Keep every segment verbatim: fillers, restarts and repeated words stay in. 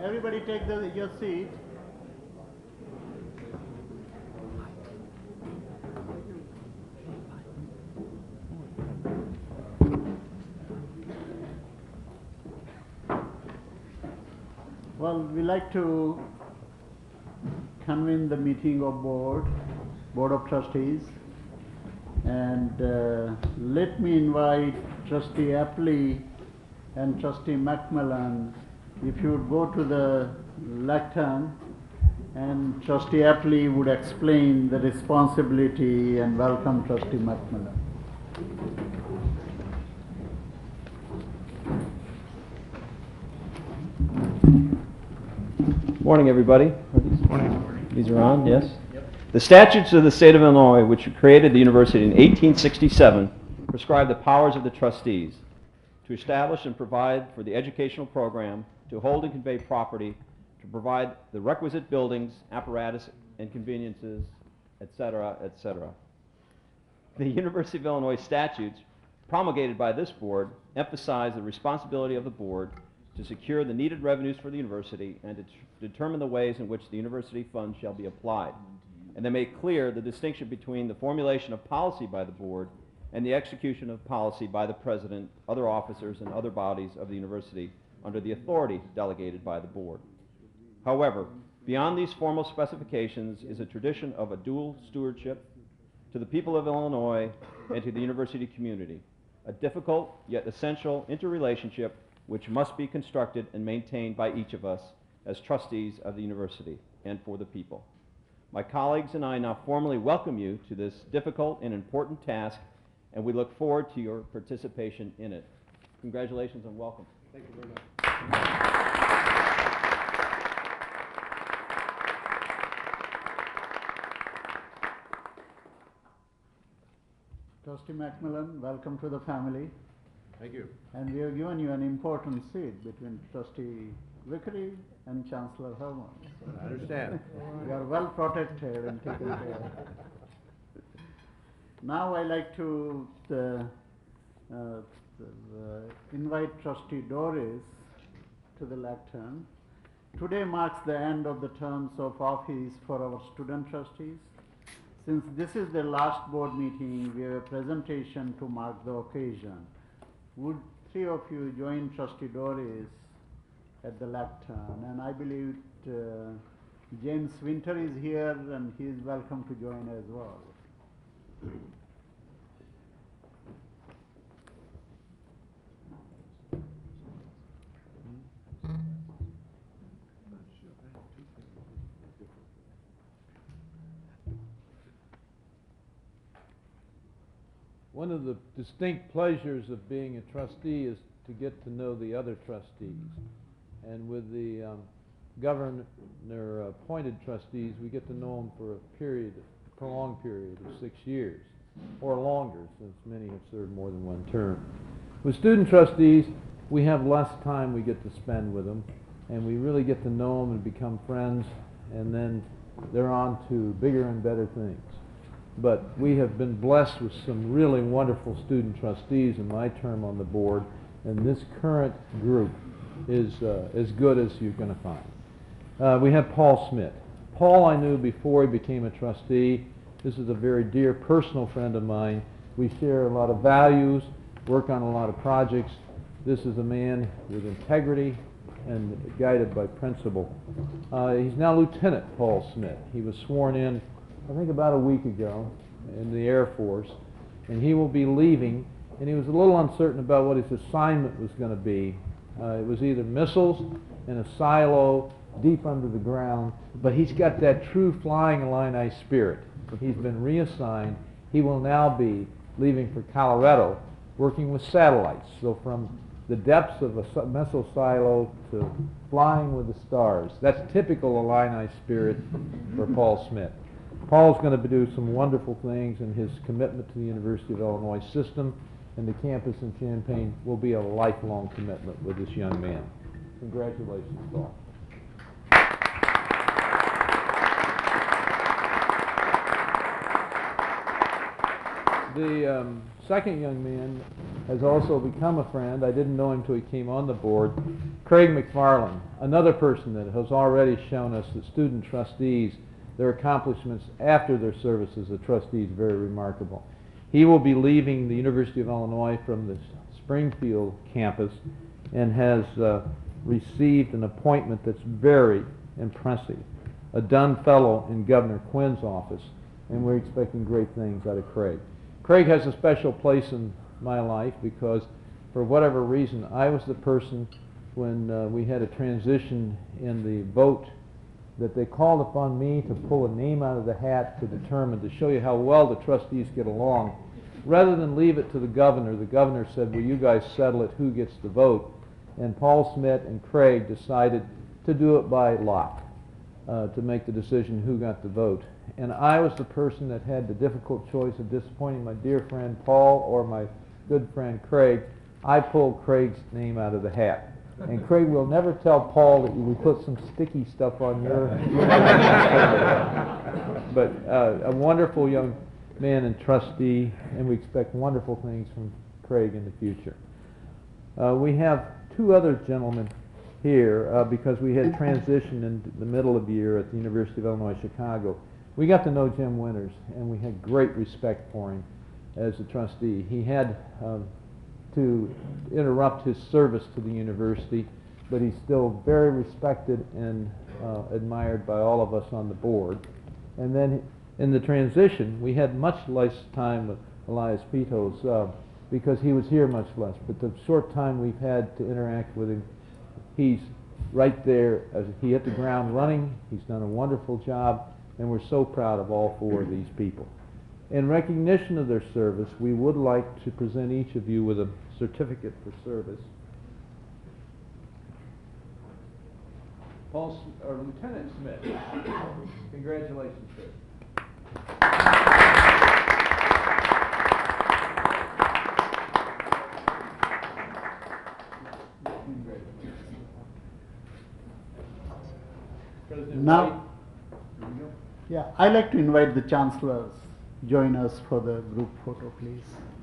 everybody take the, your seat. Well, we like to convene the meeting of board, Board of Trustees, and uh, let me invite Trustee Apley and Trustee Macmillan, if you would go to the lectern, and Trustee Apley would explain the responsibility and welcome Trustee Macmillan. Morning, everybody. Morning. These are on, yes? Yep. The statutes of the state of Illinois, which created the university in eighteen sixty-seven, prescribe the powers of the trustees to establish and provide for the educational program, to hold and convey property, to provide the requisite buildings, apparatus, and conveniences, et cetera, et cetera. The University of Illinois statutes promulgated by this board emphasize the responsibility of the board to secure the needed revenues for the university and to determine the ways in which the university funds shall be applied. And they make clear the distinction between the formulation of policy by the board and the execution of policy by the president, other officers, and other bodies of the university under the authority delegated by the board. However, beyond these formal specifications is a tradition of a dual stewardship to the people of Illinois and to the university community, a difficult yet essential interrelationship which must be constructed and maintained by each of us as trustees of the university and for the people. My colleagues and I now formally welcome you to this difficult and important task, and we look forward to your participation in it. Congratulations and welcome. Thank you very much. Trustee Macmillan, welcome to the family. Thank you. And we have given you an important seat between Trustee Vickery and Chancellor Herman. So I understand. you are well protected and taken care of. Now I like to uh, uh, uh, invite Trustee Doris to the lectern. Today marks the end of the terms of office for our student trustees. Since this is the last board meeting, we have a presentation to mark the occasion. Would three of you join Trustee Doris at the lectern? And I believe uh, James Winter is here and he is welcome to join as well. One of the distinct pleasures of being a trustee is to get to know the other trustees. And with the um, governor-appointed trustees, we get to know them for a period, a prolonged period of six years, or longer, since many have served more than one term. With student trustees, we have less time we get to spend with them, and we really get to know them and become friends, and then they're on to bigger and better things. But we have been blessed with some really wonderful student trustees in my term on the board, and this current group is uh, as good as you're going to find. Uh, we have Paul Smith. Paul I knew before he became a trustee. This is a very dear personal friend of mine. We share a lot of values, work on a lot of projects. This is a man with integrity and guided by principle. Uh, he's now Lieutenant Paul Smith. He was sworn in I think about a week ago in the Air Force, and he will be leaving, and he was a little uncertain about what his assignment was going to be. Uh, it was either missiles in a silo deep under the ground, but he's got that true Flying Illini spirit. He's been reassigned. He will now be leaving for Colorado, working with satellites. So from the depths of a missile silo to flying with the stars. That's typical Illini spirit for Paul Smith. Paul's going to do some wonderful things, and his commitment to the University of Illinois system and the campus in Champaign will be a lifelong commitment with this young man. Congratulations, Paul. The um, second young man has also become a friend. I didn't know him until he came on the board. Craig McFarland, another person that has already shown us that student trustees, their accomplishments after their service as a trustee is very remarkable. He will be leaving the University of Illinois from the Springfield campus and has uh, received an appointment that's very impressive, a Dunn Fellow in Governor Quinn's office, and we're expecting great things out of Craig. Craig has a special place in my life because for whatever reason I was the person when uh, we had a transition in the vote that they called upon me to pull a name out of the hat to determine, to show you how well the trustees get along. Rather than leave it to the governor, the governor said, well, you guys settle it, who gets the vote? And Paul Schmidt and Craig decided to do it by lot, uh, to make the decision who got the vote. And I was the person that had the difficult choice of disappointing my dear friend Paul or my good friend Craig. I pulled Craig's name out of the hat. And Craig will never tell Paul that we put some sticky stuff on your... But uh, a wonderful young man and trustee, and we expect wonderful things from Craig in the future. Uh, we have two other gentlemen here uh, because we had transitioned in the middle of the year at the University of Illinois Chicago. We got to know Jim Winters, and we had great respect for him as a trustee. He had um, to interrupt his service to the university, but he's still very respected and uh, admired by all of us on the board. And then in the transition, we had much less time with Elias Pitos uh, because he was here much less. But the short time we've had to interact with him, he's right there. As he hit the ground running. He's done a wonderful job, and we're so proud of all four of these people. In recognition of their service, we would like to present each of you with a certificate for service. Paul, S- or Lieutenant Smith, congratulations, sir. President Now, White. yeah, I'd like to invite the chancellors join us for the group photo, please.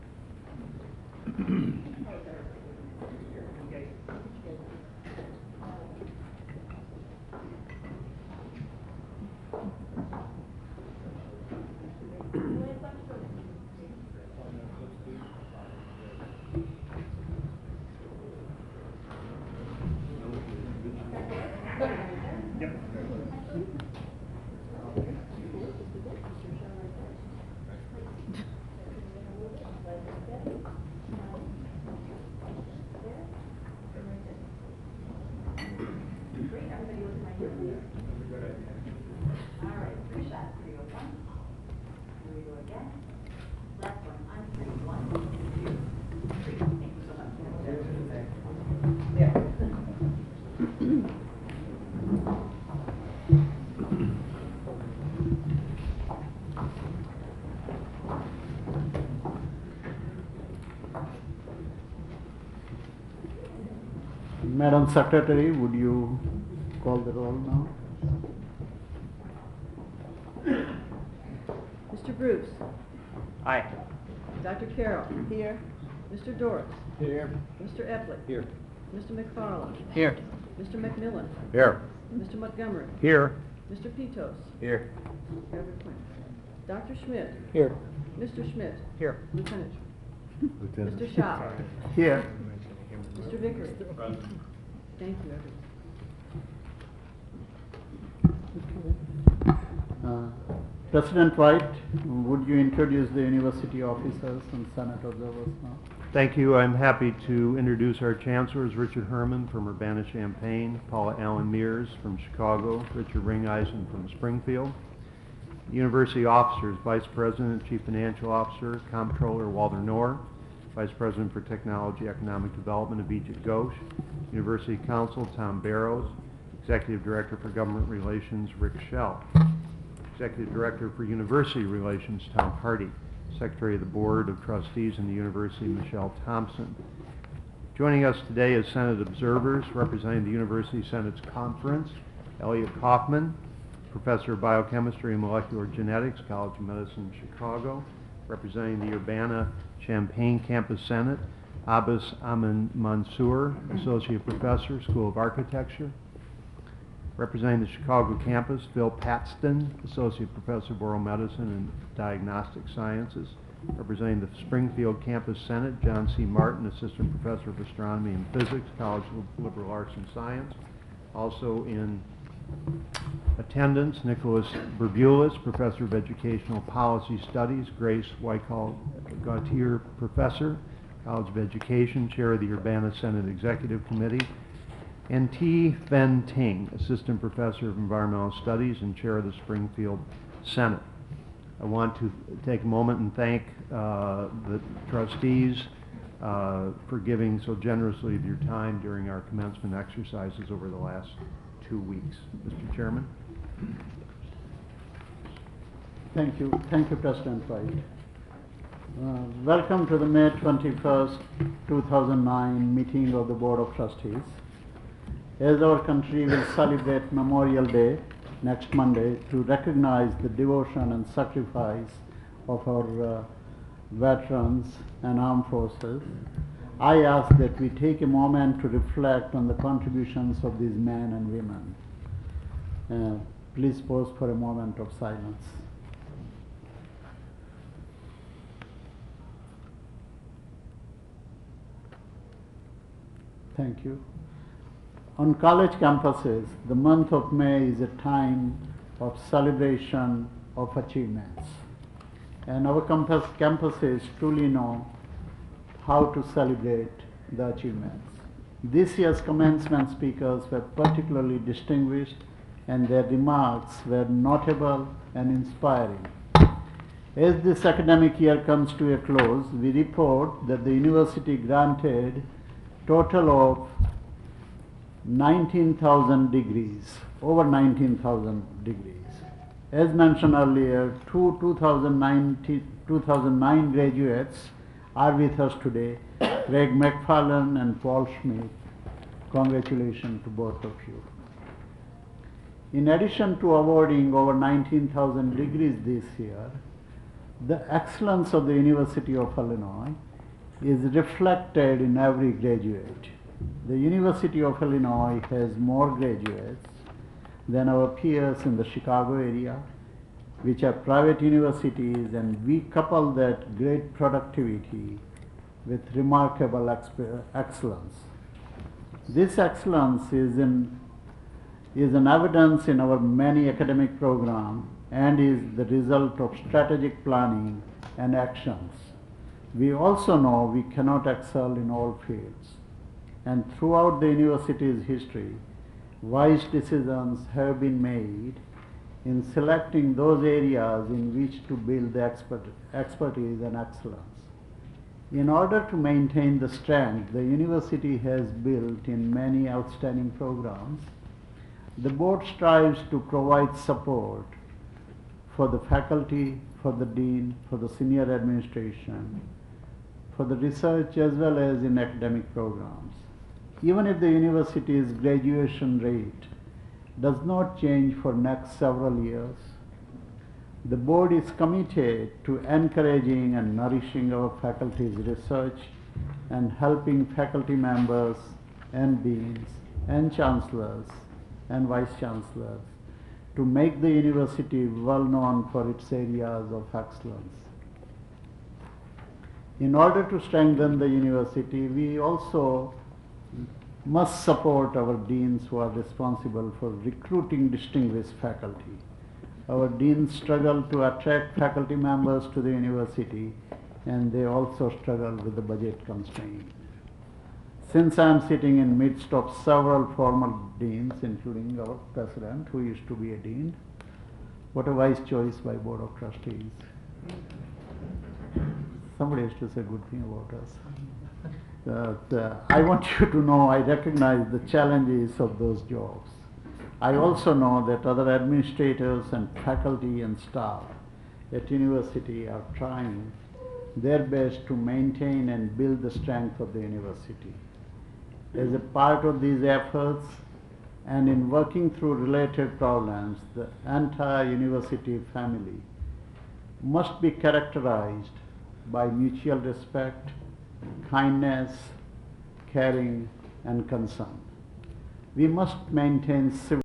Madam Secretary, would you call the roll now? Mister Bruce. Aye. Doctor Carroll. Here. Mister Doris. Here. Mister Epley. Here. Mister McFarland. Here. Mister McMillan. Here. Mister Montgomery. Here. Mister Pitos. Here. Reverend Quinn. Doctor Schmidt. Here. Mister Schmidt. Here. Lieutenant. Mister Shaw. Here. Mister Vickery. Thank you, everyone. Uh, President White, would you introduce the university officers and Senate observers now? Thank you. I'm happy to introduce our chancellors, Richard Herman from Urbana-Champaign, Paula Allen Mears from Chicago, Richard Ringeisen from Springfield. University officers, Vice President, Chief Financial Officer, Comptroller Walter Knorr, Vice President for Technology Economic Development Abhijit Ghosh, University Counsel Tom Barrows, Executive Director for Government Relations Rick Schell, Executive Director for University Relations Tom Hardy, Secretary of the Board of Trustees in the University Michelle Thompson. Joining us today as Senate observers representing the University Senate's conference, Elliot Kaufman, Professor of Biochemistry and Molecular Genetics, College of Medicine, Chicago. Representing the Urbana-Champaign Campus Senate, Abbas Amin Mansour, Associate Professor, School of Architecture. Representing the Chicago campus, Phil Paxton, Associate Professor of Oral Medicine and Diagnostic Sciences. Representing the Springfield Campus Senate, John C. Martin, Assistant Professor of Astronomy and Physics, College of Liberal Arts and Science. Also in attendance, Nicholas Berbulis, Professor of Educational Policy Studies, Grace Wyckoff Gautier, Professor, College of Education, Chair of the Urbana Senate Executive Committee, and T. Fen Ting, Assistant Professor of Environmental Studies and Chair of the Springfield Senate. I want to take a moment and thank uh, the trustees uh, for giving so generously of your time during our commencement exercises over the last two weeks. Mister Chairman. Thank you. Thank you, President White. Uh, welcome to the May twenty-first, two thousand nine meeting of the Board of Trustees. As our country will celebrate Memorial Day next Monday to recognize the devotion and sacrifice of our uh, veterans and armed forces, I ask that we take a moment to reflect on the contributions of these men and women. Uh, please pause for a moment of silence. Thank you. On college campuses, the month of May is a time of celebration of achievements. And our campus, campuses truly know how to celebrate the achievements. This year's commencement speakers were particularly distinguished, and their remarks were notable and inspiring. As this academic year comes to a close, we report that the university granted total of nineteen thousand degrees, over nineteen thousand degrees. As mentioned earlier, two two thousand nine graduates are with us today, Craig McFarlane and Paul Schmidt. Congratulations to both of you. In addition to awarding over nineteen thousand degrees this year, the excellence of the University of Illinois is reflected in every graduate. The University of Illinois has more graduates than our peers in the Chicago area, which are private universities, and we couple that great productivity with remarkable excellence. This excellence is, in, is an evidence in our many academic programs and is the result of strategic planning and actions. We also know we cannot excel in all fields. And throughout the university's history, wise decisions have been made in selecting those areas in which to build the expert, expertise and excellence. In order to maintain the strength the university has built in many outstanding programs, the board strives to provide support for the faculty, for the dean, for the senior administration, for the research as well as in academic programs. Even if the university's graduation rate does not change for next several years, the board is committed to encouraging and nourishing our faculty's research and helping faculty members and deans and chancellors and vice chancellors to make the university well known for its areas of excellence. In order to strengthen the university, we also must support our deans who are responsible for recruiting distinguished faculty. Our deans struggle to attract faculty members to the university, and they also struggle with the budget constraint. Since I am sitting in midst of several former deans, including our president, who used to be a dean, what a wise choice by Board of Trustees. Somebody has to say a good thing about us. Uh, the, I want you to know I recognize the challenges of those jobs. I also know that other administrators and faculty and staff at university are trying their best to maintain and build the strength of the university. As a part of these efforts and in working through related problems, the entire university family must be characterized by mutual respect, kindness, caring, and concern. We must maintain civil